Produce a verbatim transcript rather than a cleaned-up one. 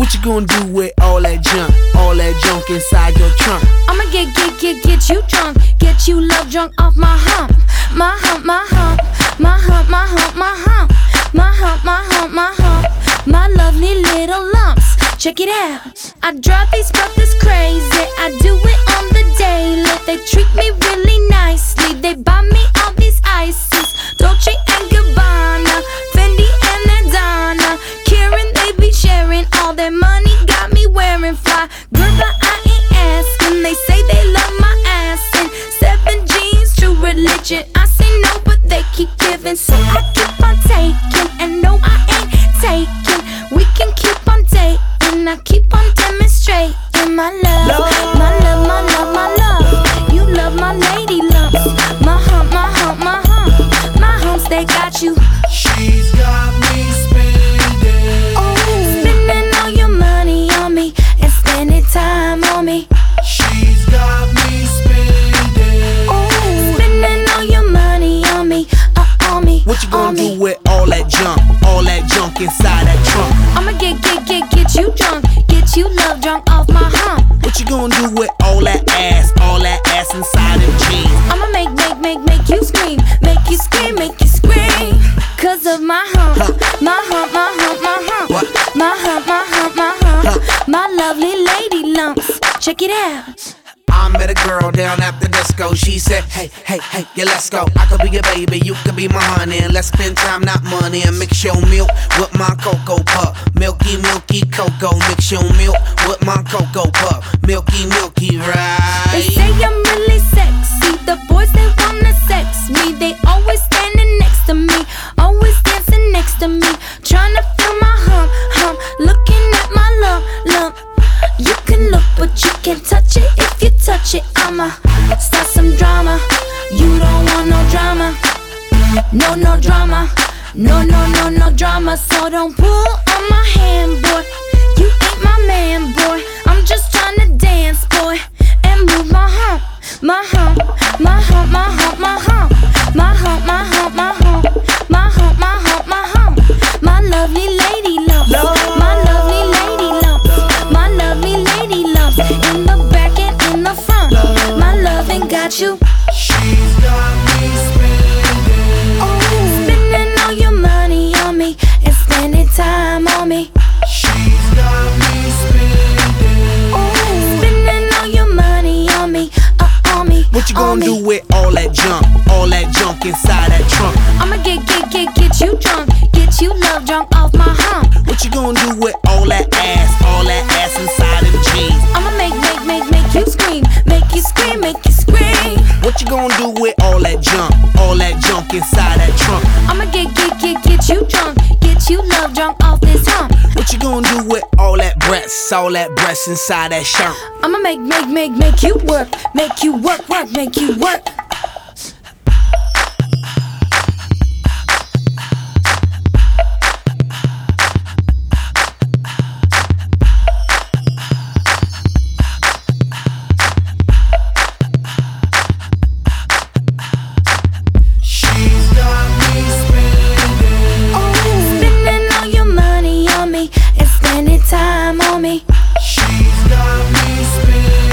What you gonna do with all that junk? All that junk inside your trunk? I'ma get, get, get, get you drunk. Get you love drunk off my hump. My hump, my hump. My hump, my hump, my hump. My hump, my hump, my hump. My lovely little lumps. Check it out. I drive these brothers crazy. I do it on the daily. They treat me really nicely. They buy me all these ices. Dolce and Gabbana, Fendi and Adana. Karen, they be sharing all their money. Got me wearing fly. Girl, but I ain't asking. They say they love my ass and seven jeans, true religion. I say no, but they keep giving, so I keep on taking. And no, I ain't taking. We can keep on dating. I keep on demonstrating my love, love. My love, my love, my love. You love my lady lumps. My hump, my hump, my hump. My humps, they got you. She's got me spending. Oh, spending all your money on me and spending time on me. She's got me spending. Oh, spending all your money on me, uh, on me. What you gonna do me. with all that junk? All that junk inside that trunk? I'ma get, get, get, get you drunk. Get you love drunk off my hump. What you gonna do with all that ass? All that ass inside them jeans? I'ma make, make, make, make you scream. Make you scream, make you scream. Cause of my hump. Huh. My hump, my hump, my hump. What? My hump, my hump, my hump. Huh. My lovely lady lumps. Check it out. I met a girl down at the disco. She said, hey, hey, hey, yeah, let's go. I could be your baby, you could be my honey. And let's spend time, not money. And mix your milk with my cocoa pup. Milky, milky cocoa. Mix your milk with my cocoa pup. Milky, milky, right? They say I'm really sexy. The boys, they wanna sex me. They always standing next to me. Always dancing next to me. Tryna feel my hump, hump. Looking at my lump, lump. You can look, but you can't touch it. If you touch it, I'ma start some drama. You don't want no drama. No, no drama. No, no, no, no drama. So don't pull on my hand, boy. You ain't my man, boy. I'm just tryna dance, boy, and move my hump. My hump, my hump, my hump, my hump. My hump, my hump, my hump. My hump, my hump, my hump. My lovely lady lumps. My lovely lady lumps. My lovely lady lumps. In the back and in the front. My loving got you. She's got me spending. Oh, spending all your money on me and spending time on me. She's got me spending. Oh, spending all your money on me, uh, on me. What you on gonna me. do with all that junk? All that junk inside that trunk? I'ma get, get, get, get you drunk. Get you love drunk off my hump. What you gonna do with all that ass? All that ass inside them jeans? I'ma make, make, make, make you scream. Make you scream, make you scream. What you gonna do with all that junk? All that junk inside that trunk? I'ma get, get, get, get you drunk. Get you love drunk off this hump. What you gonna do with all that breasts? All that breasts inside that shirt? I'ma make, make, make, make you work. Make you work, work, make you work. Time on me. She's got me spending.